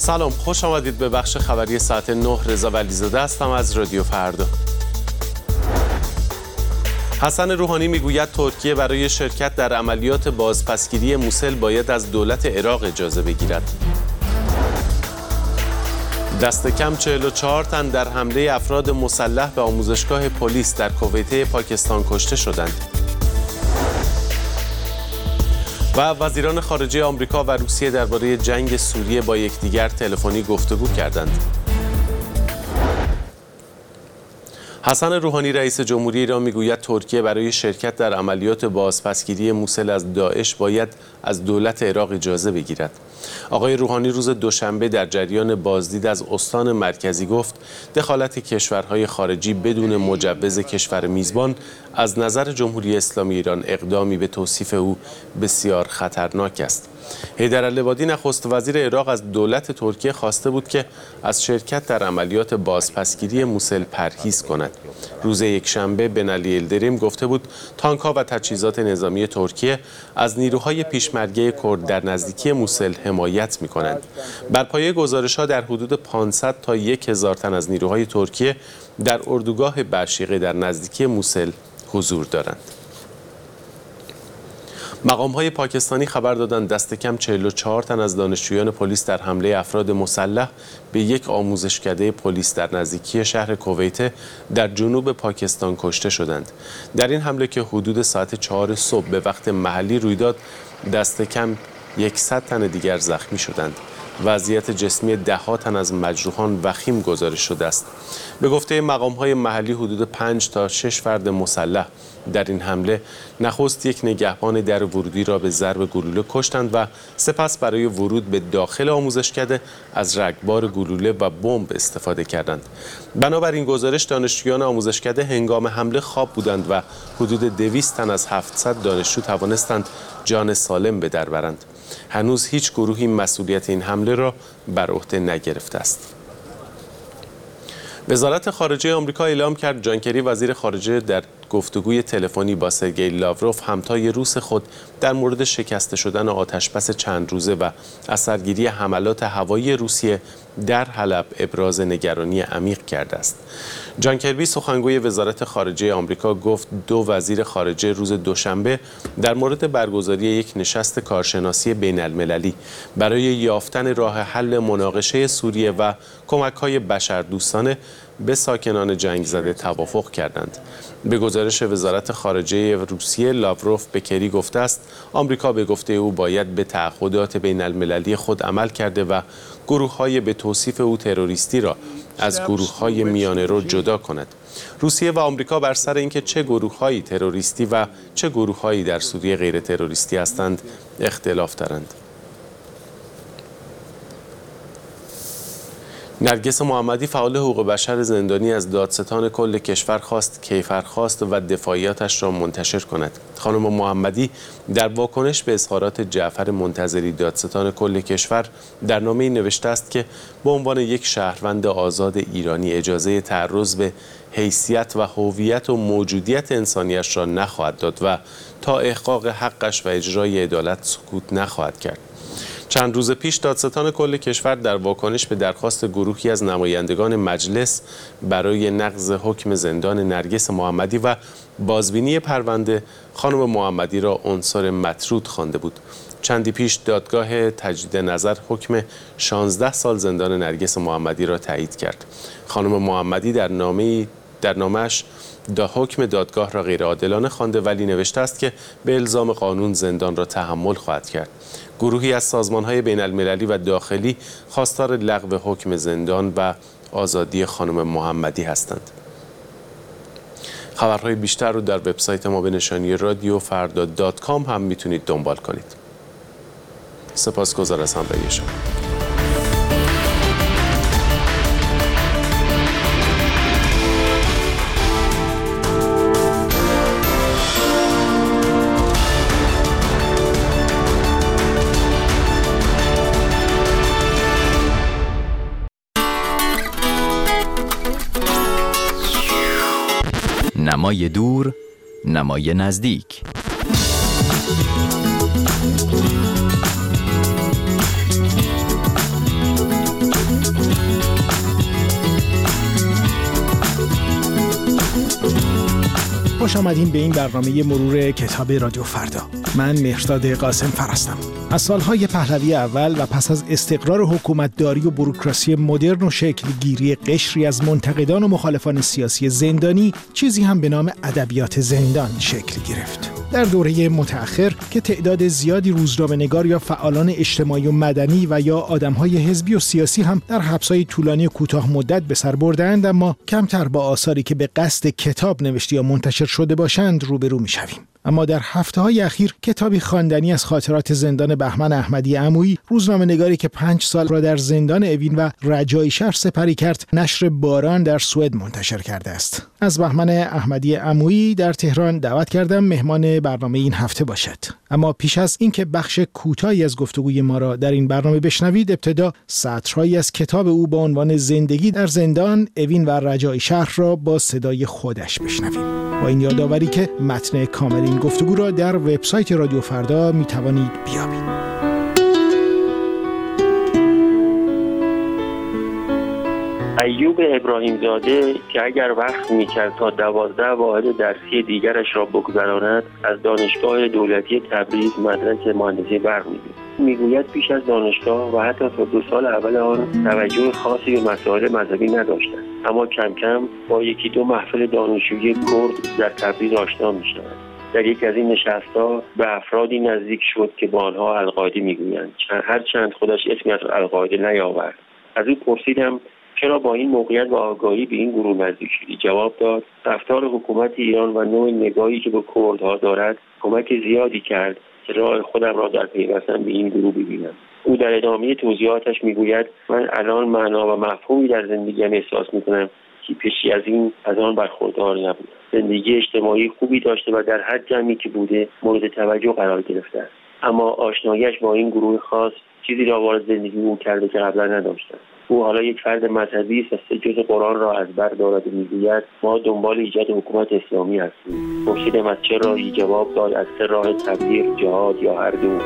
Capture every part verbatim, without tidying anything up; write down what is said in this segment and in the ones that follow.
سلام، خوش آمدید به بخش خبری ساعت نه. رضا ولیزاده هستم از رادیو فردا. حسن روحانی میگوید ترکیه برای شرکت در عملیات بازپسگیری موسل باید از دولت عراق اجازه بگیرد. دست کم چهل و چهار تن در حمله افراد مسلح به آموزشگاه پلیس در کویته پاکستان کشته شدند. و وزیران خارجه آمریکا و روسیه درباره جنگ سوریه با یکدیگر تلفنی گفتگو کردند. حسن روحانی رئیس جمهوری ایران میگوید ترکیه برای شرکت در عملیات بازپسگیری موسل از داعش باید از دولت عراق اجازه بگیرد. آقای روحانی روز دوشنبه در جریان بازدید از استان مرکزی گفت دخالت کشورهای خارجی بدون مجوز کشور میزبان از نظر جمهوری اسلامی ایران اقدامی به توصیف او بسیار خطرناک است. حیدرالعبادی نخست وزیر عراق از دولت ترکیه خواسته بود که از شرکت در عملیات بازپسگیری موسل پرهیز کند. روز یکشنبه بنالی یلدریم گفته بود تانک‌ها و تجهیزات نظامی ترکیه از نیروهای پیشمرگه کرد در نزدیکی موسل حمایت می‌کنند. بر پایه گزارش‌ها در حدود پانصد تا هزار تن از نیروهای ترکیه در اردوگاه بشیقه در نزدیکی موسل حضور دارند. مقام‌های پاکستانی خبر دادند دست کم چهل و چهار تن از دانشجویان پلیس در حمله افراد مسلح به یک آموزشکده پلیس در نزدیکی شهر کویته در جنوب پاکستان کشته شدند. در این حمله که حدود ساعت چهار صبح به وقت محلی روی داد، دست کم صد تن دیگر زخمی شدند. وضعیت جسمی ده ها تن از مجروحان وخیم گزارش شده است. به گفته مقام‌های محلی حدود پنج تا شش فرد مسلح در این حمله نخست یک نگهبان در ورودی را به ضرب گلوله کشتند و سپس برای ورود به داخل آموزشکده از رگبار گلوله و بمب استفاده کردند. بنابراین گزارش دانشجویان آموزشکده هنگام حمله خواب بودند و حدود دویست تن از هفتصد دانشجو توانستند جان سالم به در برند. هنوز هیچ گروهی مسئولیت این حمله را بر عهده نگرفته است. وزارت خارجه آمریکا اعلام کرد جان کری وزیر خارجه در گفتگوی تلفنی با سرگئی لاوروف همتای روس خود در مورد شکسته شدن آتشبس چند روزه و اثرگیری حملات هوایی روسیه در حلب ابراز نگرانی عمیق کرده است. جان کری سخنگوی وزارت خارجه آمریکا گفت دو وزیر خارجه روز دوشنبه در مورد برگزاری یک نشست کارشناسی بین المللی برای یافتن راه حل مناقشه سوریه و کمک‌های بشردوستانه به ساکنان جنگ زده توافق کردند. به گزارش وزارت خارجه روسیه، لاوروف به کری گفته است آمریکا به گفته او باید به تعهدات بین المللی خود عمل کرده و گروه‌های به توصیف او تروریستی را از گروه‌های میانه‌رو جدا کند. روسیه و آمریکا بر سر اینکه چه گروه‌هایی تروریستی و چه گروه‌هایی در سوریه غیر تروریستی هستند اختلاف دارند. نرگس محمدی فعال حقوق بشر زندانی از دادستان کل کشور خواست کیفرخواست و دفاعیاتش را منتشر کند. خانم محمدی در واکنش به اظهارات جعفر منتظری دادستان کل کشور در نامه‌ای نوشته است که به عنوان یک شهروند آزاد ایرانی اجازه تعرض به حیثیت و هویت و موجودیت انسانیش را نخواهد داد و تا احقاق حقش و اجرای عدالت سکوت نخواهد کرد. چند روز پیش دادستان کل کشور در واکنش به درخواست گروهی از نمایندگان مجلس برای نقض حکم زندان نرگس محمدی و بازبینی پرونده خانم محمدی را عنصر مطرود خوانده بود. چندی پیش دادگاه تجدید نظر حکم شانزده سال زندان نرگس محمدی را تایید کرد. خانم محمدی در نامه‌ای در نامش دا حکم دادگاه را غیرعادلانه خوانده ولی نوشته است که به الزام قانون زندان را تحمل خواهد کرد. گروهی از سازمان‌های بین المللی و داخلی خواستار لغو حکم زندان و آزادی خانم محمدی هستند. خبرهای بیشتر رو در وبسایت ما به نشانی رادیو فردا دات کام هم میتونید دنبال کنید. سپاسگزار از همراهی شما. نمای دور، نمای نزدیک. خوش آمدین به این برنامه مرور کتاب رادیو فردا. من مهرداد قاسم فرستم. از سالهای پهلوی اول و پس از استقرار حکومتداری و بوروکراسی مدرن و شکل گیری قشری از منتقدان و مخالفان سیاسی زندانی، چیزی هم به نام ادبیات زندان شکل گرفت. در دوره متأخر که تعداد زیادی روزنامه‌نگار یا فعالان اجتماعی و مدنی و یا آدم‌های حزبی و سیاسی هم در حبس‌های طولانی و کوتاه مدت به سر بردند، اما کمتر با آثاری که به قصد کتاب نوشته یا منتشر شده باشند روبرو می‌شویم. اما در هفته‌های اخیر کتابی خواندنی از خاطرات زندان بهمن احمدی عمویی، روزنامه‌نگاری که پنج سال را در زندان اوین و رجایی شهر سپری کرد، نشر باران در سوئد منتشر کرده است. از بهمن احمدی عمویی در تهران دعوت کردم مهمان برنامه این هفته باشد. اما پیش از اینکه بخش کوتاهی از گفتگوی ما را در این برنامه بشنوید، ابتدا سطرهایی از کتاب او با عنوان زندگی در زندان، اوین و رجایی شهر را با صدای خودش بشنویم. با این یادآوری که متن کامل این گفتگو را در وبسایت رادیو فردا می توانید بیابید. ایوب ابراهیم زاده که اگر وقت میکرد تا دوازده واحد درسی دیگرش را بگذراند، از دانشگاه دولتی تبریز مدرک مهندسی برق می‌گیرد. میگوید پیش از دانشگاه و حتی تا دو سال اول آن توجه خاصی به مسائل مذهبی نداشتند، اما کم کم با یکی دو محفل دانشجویی کرد در تبریز آشنا می‌شود. در یک از این نشست‌ها به افرادی نزدیک شد که با آنها القاعده می‌گویند، هرچند خودش اسمی از القاعده نیاورد. از او پرسیدم چرا با این موقعیت و آگاهی به این گروه نزدیک شدی؟ جواب داد رفتار حکومت ایران و نوع نگاهی که به کردها دارد کمک زیادی کرد که راه خودم را در پیوستن به این گروه ببینم. او در ادامه توضیحاتش میگوید من الان معنا و مفهومی در زندگیم احساس میکنم که پیشی از این از آن برخوردار نبود. زندگی اجتماعی خوبی داشته و در هر جمعی که بوده مورد توجه قرار گرفته است، اما آشناییش با این گروه خاص چیزی را وارد زندگی او کرده که قبلا نداشته. او حالا یک فرد مذهبی است و سه جز قرآن را از بر دارد و میگوید ما دنبال ایجاد حکومت اسلامی هستیم. پرسیدم از چه راهی؟ جواب داد از سه راه: تبلیغ، جهاد یا هر دو.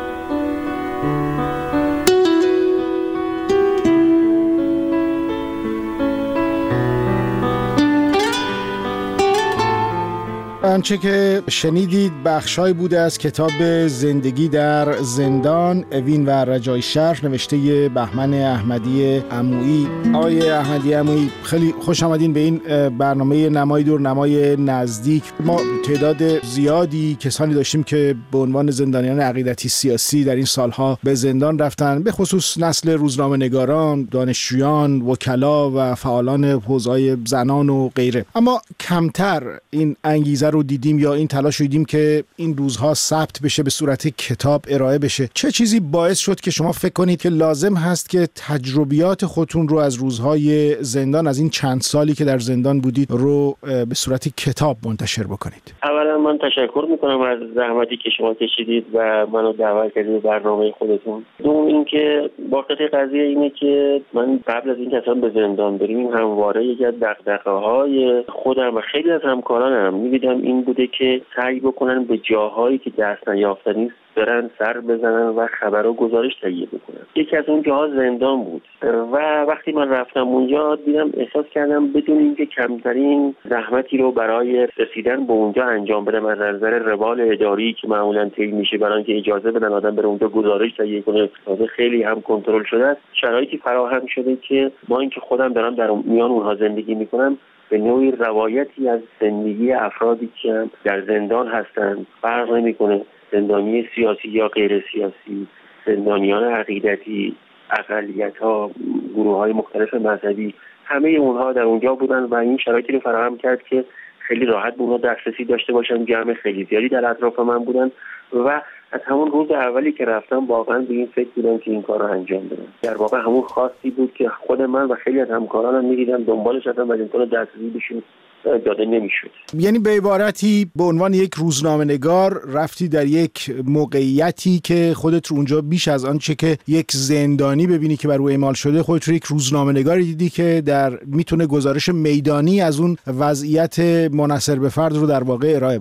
آنچه که شنیدید بخشای بوده از کتاب زندگی در زندان، اوین و رجایی شهر، نوشته بهمن احمدی عمویی. آقای احمدی عمویی، خیلی خوش آمدین به این برنامه نمای دور نمای نزدیک. ما تعداد زیادی کسانی داشتیم که به عنوان زندانیان عقیدتی سیاسی در این سالها به زندان رفتن، به خصوص نسل روزنامه‌نگاران، دانشجویان، وکلا و فعالان حوزه‌های زنان و غیره. اما کمتر این انگیزه رو دیدیم یا این تلاش رو دیدیم که این روزها ثبت بشه، به صورت کتاب ارائه بشه. چه چیزی باعث شد که شما فکر کنید که لازم هست که تجربیات خودتون رو از روزهای زندان، از این چند سالی که در زندان بودید، رو به صورت کتاب منتشر بکنید؟ اولا من تشکر میکنم از زحمتی که شما کشیدید و منو دعوت کردید به برنامه خودتون. دوم اینکه واقعیت قضیه اینه که من قبل از اینکه اصلا به زندان بریم همواره یکی از دغدغه‌های خودم و خیلی از همکارانم می‌دیدم این بوده که سعی بکنن به جاهایی که دست نیافتنی است برن سر بزنن و خبر و گزارش تهیه بکنن. یکی از اون جاها زندان بود و وقتی من رفتم اونجا دیدم، احساس کردم بدون اینکه کمترین زحمتی رو برای رسیدن به اونجا انجام بدم از نظر روال اداری که معمولا طی میشه برای اینکه اجازه بدن آدم بره اونجا گزارش تهیه کنه، تازه خیلی هم کنترل شده است، شرایطی فراهم شده که با اینکه خودم دارم در میان اونها زندگی میکنم به نوعی روایتی از زندگی افرادی که در زندان هستند فرق نمیکنه، زندانی سیاسی یا غیر سیاسی، زندانیان عقیدتی، اقلیت‌ها، گروه‌های مختلف مذهبی، همه اونها در اونجا بودن و این شرایطی رو فراهم کرد که خیلی راحت به اونها دسترسی داشته باشن. جمع خیلی زیادی در اطراف من بودن و از همون روز اولی که رفتم واقعا به این فکر بودم که این کار رو انجام بدم. در واقع همون خواستی بود که خود من و خیلی از همکارانم می‌دیدم دنبالش هستم و امکان دسترسی بهشون داده نمیشد. یعنی به عبارتی به عنوان یک روزنامه‌نگار رفتی در یک موقعیتی که خودت رو اونجا بیش از آنچه که یک زندانی ببینی که بر او اعمال شده، خودت رو یک روزنامه‌نگاری دیدی که در میتونه گزارش میدانی از اون وضعیت منحصر به فرد رو در واقع ارائه بکنه.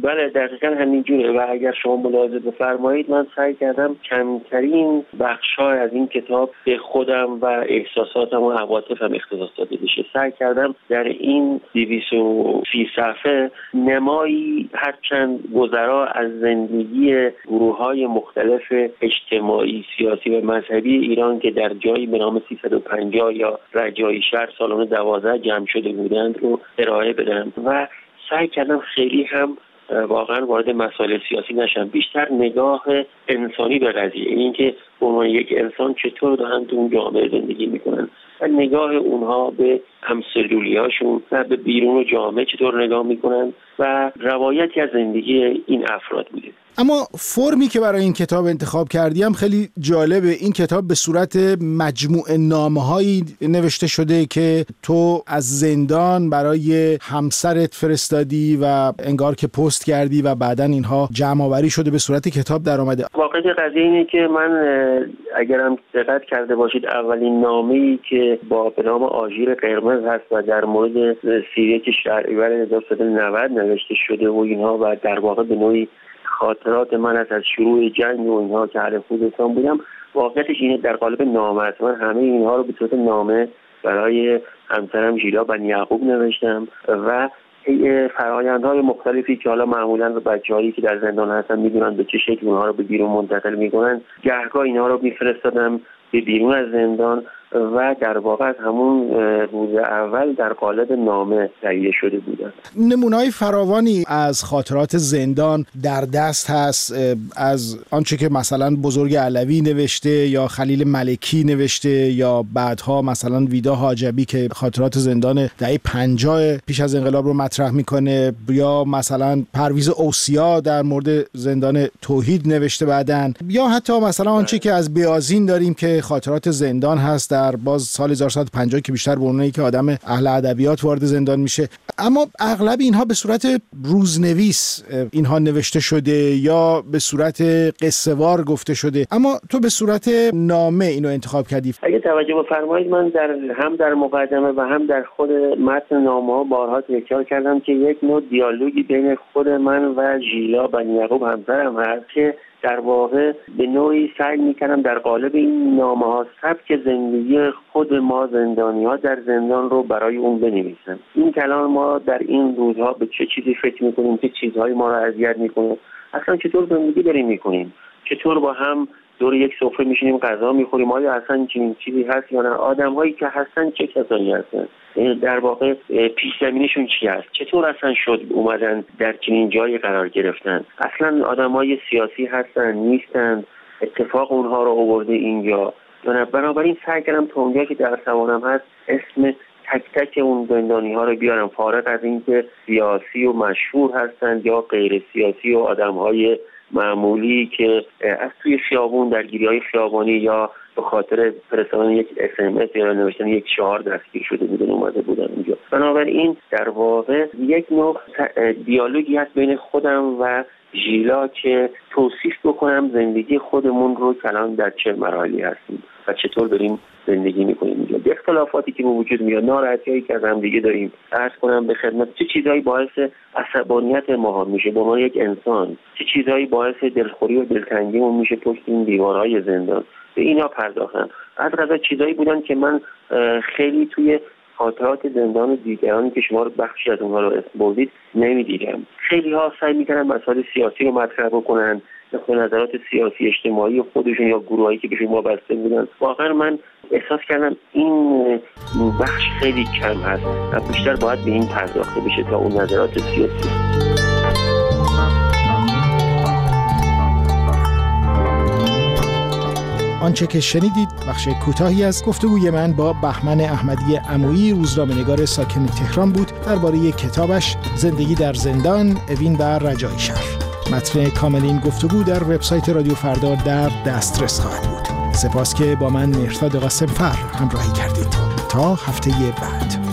بله دقیقاً همینجوره و اگر شما ملاحظه بفرمایید من سعی کردم کمترین بخش‌های از این کتاب به خودم و احساساتم و عواطفم اختصاص داده بشه. سعی کردم در این دویست و سی صفحه نمایی هرچند گذرا از زندگی گروه‌های مختلف اجتماعی، سیاسی و مذهبی ایران که در جایی به نام سیصد و پنجاه یا رجایی شهر سالن دوازده جمع شده بودند رو ارائه بدم و سعی کردم خیلی هم واقعا وارد مسائل سیاسی نشم، بیشتر نگاه انسانی به قضیه، این که به عنوان یک انسان چطور دارن تو اون جامعه زندگی میکنن و نگاه اونها به همسلولیاشون و به بیرون جامعه چطور نگاه میکنن و روایتی از زندگی این افراد بوده. اما فرمی که برای این کتاب انتخاب کردیم خیلی جالبه. این کتاب به صورت مجموعه نامه‌هایی نوشته شده که تو از زندان برای همسرت فرستادی و انگار که پست کردی و بعداً اینها جمع آوری شده به صورت کتاب در اومده. واقعیت قضیه اینه که من اگرم دقت کرده باشید اولین نامه‌ای که با به نام آژیر قرمز هست و در مورد سیریت شهریور هزار و سیصد و نود نوشته شده و اینها و در واقع به نوعی خاطرات من از از شروع جنگ و اینها که اهل خوزستان بودم، واقعیتش اینه در قالب نامه است. من همه اینها رو به صورت نامه برای همسرم ژیلا بنی یعقوب نوشتم و فرآیندهای مختلفی که حالا معمولاً بچه‌هایی که در زندان هستن میدونن به چه شکل اونها رو به بیرون منتقل میکنن، گهگاه اینها رو میفرستادم به بیرون از زندان و در واقع از همون روز اول در قالب نامه تهیه شده بودن. نمونه‌های فراوانی از خاطرات زندان در دست هست، از آنچه که مثلا بزرگ علوی نوشته یا خلیل ملکی نوشته یا بعدها مثلا ویدا حاجبی که خاطرات زندان دهه پنجاه پیش از انقلاب رو مطرح میکنه، یا مثلا پرویز اوصیا در مورد زندان توحید نوشته بعدن، یا حتی مثلا آنچه که از بیازین داریم که خاطرات زندان هست در باز سال هزار و سیصد و پنجاه که بیشتر به عنوانی که آدم اهل ادبیات وارد زندان میشه. اما اغلب اینها به صورت روزنویس اینها نوشته شده یا به صورت قصه وار گفته شده، اما تو به صورت نامه اینو انتخاب کردی. اگه توجه بفرمایید من در هم در مقدمه و هم در خود متن نامه‌ها بارها تکرار کردم که یک نوع دیالوگی بین خود من و ژیلا بنی یعقوب همسرم هست که در واقع به نوعی سعی میکنم در قالب این نامه ها سبک زندگی خود ما زندانی ها در زندان رو برای اون بنویسم. این کلام ما در این روزها به چه چیزی فکر میکنیم، چه چیزهایی ما رو اذیت میکنه، اصلا چطور زندگی داریم میکنیم، چطور با هم دور یک سفره میشینیم غذا میخوریم، آیا اصلا چنین چیزی هست یا نه، آدم هایی که هستن چه کسانی هستن، در واقع پیش زمینشون چی هست، چطور اصلا شد اومدن در چنین جایی قرار گرفتن، اصلا آدم های سیاسی هستن نیستن، اتفاق اونها رو آورده اینجا. بنابراین سعی کردم تا اونجا که در توانم هست اسم تک تک اون زندانی ها رو بیارم، فارغ از اینکه سیاسی و مشهور هستند یا غیر سیاسی و آدم های معمولی که از توی خیابون درگیری‌های خیابانی یا به خاطر فرستادن یک اس ام اس یا نوشتن یک شعار دستگیر شده بودن اومده بودن اینجا. بنابراین در واقع یک نوع دیالوگی هست بین خودم و ژیلا که توصیف بکنم زندگی خودمون رو که الان در چه مراحلی هستیم و چطور داریم زندگی میکنیم اینجا، اختلافاتی که به وجود میاد، ناراحتیایی که از هم دیگه داریم، عرض کنم به خدمت چه چیزایی باعث عصبانیت ما میشه به عنوان یک انسان، چه چیزایی باعث دلخوری و دلتنگیمون میشه پشت این دیوارهای زندان. به اینا پرداختم. از قضا چیزایی بودن که من خیلی توی خاطرات زندان دیگرانی که شما رو بخشی از اونها رو اسم بردید نمیدیدم. خیلی ها سعی میکنن مسائل سیاسی رو مطرح بکنن، به نظرات سیاسی اجتماعی خودشون یا گروهایی که به شما بسته بودن. واقعا من احساس کردم این بخش خیلی کم هست و بیشتر باید به این پرداخته بشه تا اون نظرات سیاسی. آنچه که شنیدید بخش کوتاهی از گفتگوی من با بهمن احمدی عمویی، روزنامه‌نگار ساکن تهران بود درباره کتابش زندگی در زندان، اوین و رجایی شهر. متن کامل این گفتگو در وبسایت رادیو فردا در دسترس خواهد بود. سپاس که با من مهرداد قاسمفر همراهی کردید. تا هفته بعد.